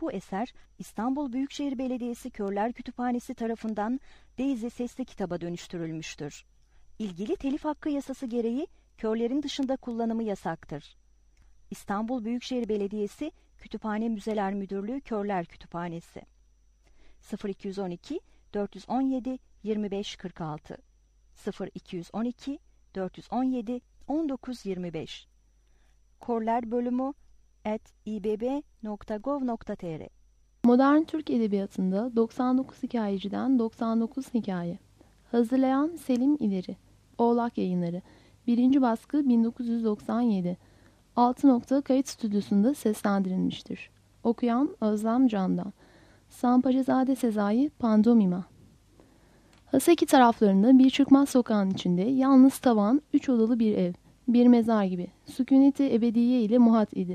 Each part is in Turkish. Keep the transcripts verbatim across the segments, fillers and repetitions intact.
Bu eser İstanbul Büyükşehir Belediyesi Körler Kütüphanesi tarafından Daisy sesli kitaba dönüştürülmüştür. İlgili telif hakkı yasası gereği körlerin dışında kullanımı yasaktır. İstanbul Büyükşehir Belediyesi Kütüphane Müzeler Müdürlüğü Körler Kütüphanesi sıfır iki on iki dört on yedi yirmi beş kırk altı sıfır iki on iki dört on yedi on dokuz yirmi beş Korler bölümü at i b b nokta gov nokta t r Modern Türk Edebiyatı'nda doksan dokuz hikayeciden doksan dokuz hikaye. Hazırlayan Selim İleri. Oğlak Yayınları. birinci baskı bin dokuz yüz doksan yedi. altı nokta kayıt stüdyosunda seslendirilmiştir. Okuyan Özlem Candan. Sampacezade Sezai Pandomima. Haseki taraflarında bir çıkmaz sokağın içinde yalnız tavan, üç odalı bir ev. Bir mezar gibi. Sükûnet-i ebediye ile muhat idi.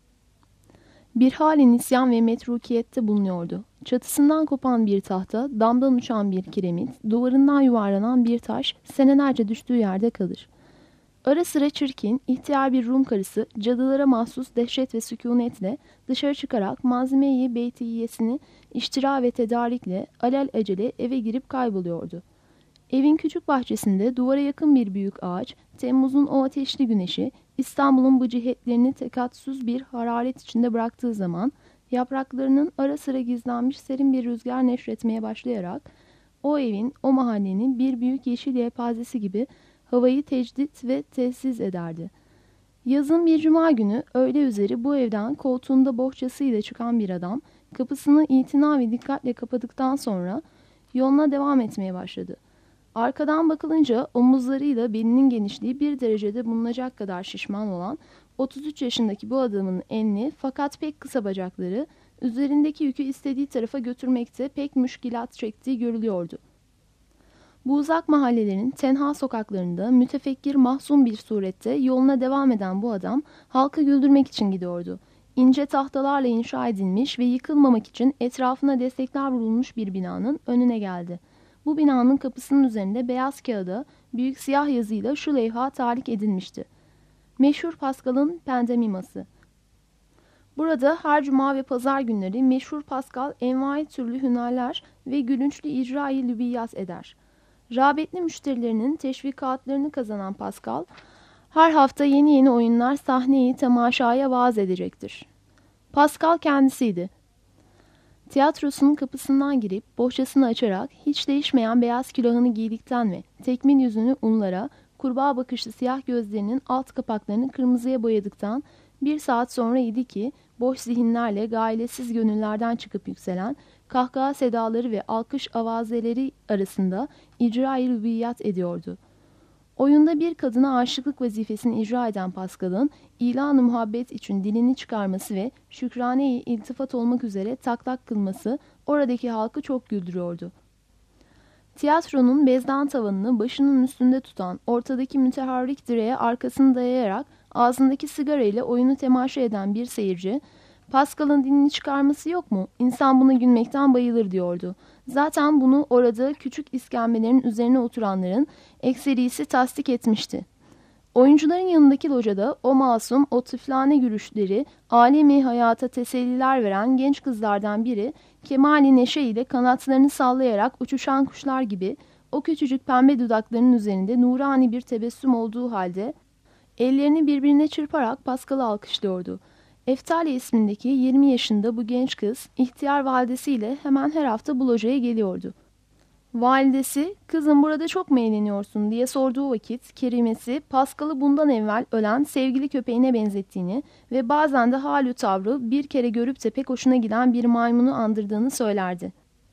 Bir hali nisyan ve metrukiyette bulunuyordu. Çatısından kopan bir tahta, damdan uçan bir kiremit, duvarından yuvarlanan bir taş senelerce düştüğü yerde kalır. Ara sıra çirkin, ihtiyar bir Rum karısı cadılara mahsus dehşet ve sükûnetle dışarı çıkarak malzeme-i beytiyesini iştira ve tedarikle alel acele eve girip kayboluyordu. Evin küçük bahçesinde duvara yakın bir büyük ağaç, Temmuz'un o ateşli güneşi İstanbul'un bu cihetlerini tekatsüz bir hararet içinde bıraktığı zaman yapraklarının ara sıra gizlenmiş serin bir rüzgar neşretmeye başlayarak o evin, o mahallenin bir büyük yeşil yelpazesi gibi havayı tecdit ve tesis ederdi. Yazın bir cuma günü öğle üzeri bu evden koltuğunda bohçasıyla çıkan bir adam kapısını itina ve dikkatle kapadıktan sonra yoluna devam etmeye başladı. Arkadan bakılınca omuzlarıyla belinin genişliği bir derecede bulunacak kadar şişman olan otuz üç yaşındaki bu adamın enli fakat pek kısa bacakları üzerindeki yükü istediği tarafa götürmekte pek müşkilat çektiği görülüyordu. Bu uzak mahallelerin tenha sokaklarında mütefekkir mahzun bir surette yoluna devam eden bu adam halkı güldürmek için gidiyordu. İnce tahtalarla inşa edilmiş ve yıkılmamak için etrafına destekler vurulmuş bir binanın önüne geldi. Bu binanın kapısının üzerinde beyaz kağıda büyük siyah yazıyla şu levha talik edilmişti. Meşhur Pascal'ın Pandemiması. Burada her cuma ve pazar günleri meşhur Pascal envai türlü hünerler ve gülünçlü icra-i lübiyat eder. Rağbetli müşterilerinin teşvikatlarını kazanan Pascal, her hafta yeni yeni oyunlar sahneyi temaşaya vaaz edecektir. Pascal kendisiydi. Tiyatrosunun kapısından girip bohçasını açarak hiç değişmeyen beyaz külahını giydikten ve tekmil yüzünü unlara, kurbağa bakışlı siyah gözlerinin alt kapaklarını kırmızıya boyadıktan bir saat sonra idi ki boş zihinlerle gailesiz gönüllerden çıkıp yükselen kahkaha sedaları ve alkış avazeleri arasında icra-i rübiyat ediyordu. Oyunda bir kadına aşıklık vazifesini icra eden Pascal'ın ilan-ı muhabbet için dilini çıkarması ve şükrane-i iltifat olmak üzere taklak kılması oradaki halkı çok güldürüyordu. Tiyatronun bezdan tavanını başının üstünde tutan ortadaki müteharrik direğe arkasını dayayarak ağzındaki sigara ile oyunu temaşa eden bir seyirci, Pascal'ın dilini çıkarması yok mu? İnsan buna gülmekten bayılır diyordu. Zaten bunu orada küçük iskembelerin üzerine oturanların ekserisi tasdik etmişti. Oyuncuların yanındaki locada o masum, o tıflane gülüşleri, alemi hayata teselliler veren genç kızlardan biri, kemali neşe ile kanatlarını sallayarak uçuşan kuşlar gibi, o küçücük pembe dudaklarının üzerinde nurani bir tebessüm olduğu halde, ellerini birbirine çırparak Pascal'ı alkışlıyordu. Eftalya ismindeki yirmi yaşında bu genç kız, ihtiyar validesiyle hemen her hafta bu locaya geliyordu. Validesi, kızım burada çok mu eğleniyorsun diye sorduğu vakit kerimesi Pascal'ı bundan evvel ölen sevgili köpeğine benzettiğini ve bazen de halü tavrı bir kere görüp de pek hoşuna giden bir maymunu andırdığını söylerdi.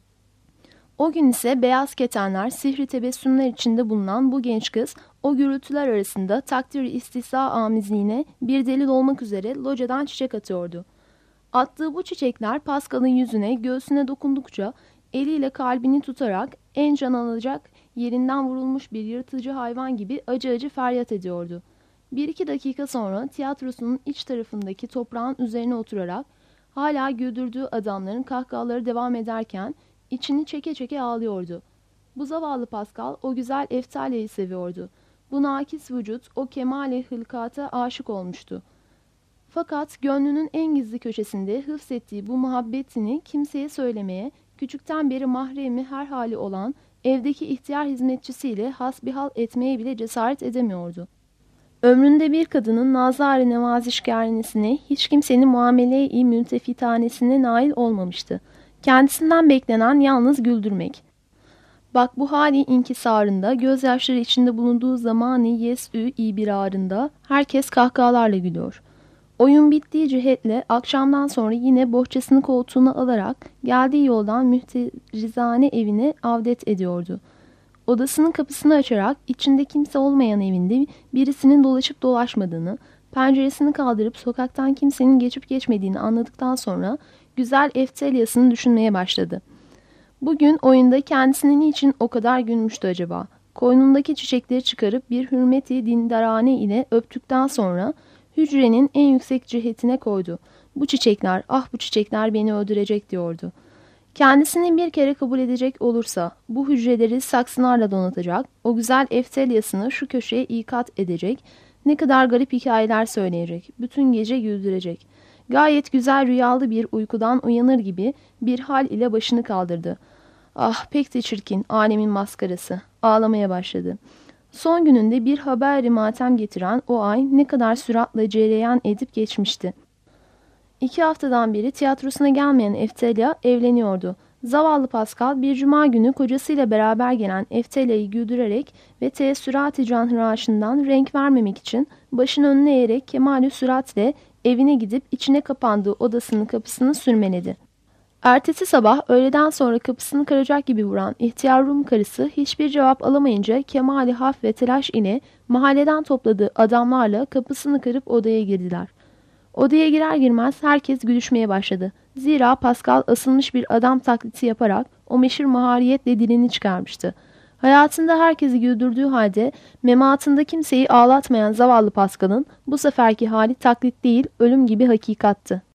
O gün ise beyaz ketenler, sihri tebessümler içinde bulunan bu genç kız o gürültüler arasında takdir-i istihza amizliğine bir delil olmak üzere locadan çiçek atıyordu. Attığı bu çiçekler Pascal'ın yüzüne, göğsüne dokundukça eliyle kalbini tutarak en can alacak yerinden vurulmuş bir yırtıcı hayvan gibi acı acı feryat ediyordu. Bir iki dakika sonra tiyatrosunun iç tarafındaki toprağın üzerine oturarak hala güldürdüğü adamların kahkahaları devam ederken içini çeke çeke ağlıyordu. Bu zavallı Pascal o güzel Eftalya'yı seviyordu. Bu nakis vücut o kemale hılkata aşık olmuştu. Fakat gönlünün en gizli köşesinde hıfzettiği bu muhabbetini kimseye söylemeye, küçükten beri mahremi her hali olan evdeki ihtiyar hizmetçisiyle hasbihal etmeye bile cesaret edemiyordu. Ömründe bir kadının nazar-ı nevazişgâresine, hiç kimsenin muamele-i mültefitanesine nail olmamıştı. Kendisinden beklenen yalnız güldürmek. Bak bu hali inkisarında, gözyaşları içinde bulunduğu zamanı yes-ü ibirarında herkes kahkahalarla gülüyor. Oyun bittiği cihetle akşamdan sonra yine bohçasını koltuğuna alarak geldiği yoldan mühterizane evine avdet ediyordu. Odasının kapısını açarak içinde kimse olmayan evinde birisinin dolaşıp dolaşmadığını, penceresini kaldırıp sokaktan kimsenin geçip geçmediğini anladıktan sonra güzel Eftelyas'ını düşünmeye başladı. Bugün oyunda kendisinin niçin o kadar gülmüştü acaba? Koynundaki çiçekleri çıkarıp bir hürmeti dindarane ile öptükten sonra hücrenin en yüksek cihetine koydu. Bu çiçekler, ah bu çiçekler beni öldürecek diyordu. Kendisini bir kere kabul edecek olursa bu hücreleri saksılarla donatacak, o güzel Eftelyas'ını şu köşeye ikat edecek, ne kadar garip hikayeler söyleyecek, bütün gece güldürecek. Gayet güzel rüyalı bir uykudan uyanır gibi bir hal ile başını kaldırdı. Ah pek de çirkin, alemin maskarası. Ağlamaya başladı. Son gününde bir haber-i matem getiren o ay ne kadar süratle cereyan edip geçmişti. İki haftadan beri tiyatrosuna gelmeyen Eftelya evleniyordu. Zavallı Pascal bir cuma günü kocasıyla beraber gelen Eftelya'yı güldürerek ve teessürat-ı canhıraşından renk vermemek için başını önüne eğerek kemal-i süratle evine gidip içine kapandığı odasının kapısını sürmeledi. Ertesi sabah öğleden sonra kapısını kıracak gibi vuran ihtiyar Rum karısı hiçbir cevap alamayınca kemali haf ve telaş ile mahalleden topladığı adamlarla kapısını kırıp odaya girdiler. Odaya girer girmez herkes gülüşmeye başladı. Zira Pascal asılmış bir adam taklidi yaparak o meşhur mahariyetle dilini çıkarmıştı. Hayatında herkesi güldürdüğü halde mematında kimseyi ağlatmayan zavallı Pascal'ın bu seferki hali taklit değil ölüm gibi hakikattı.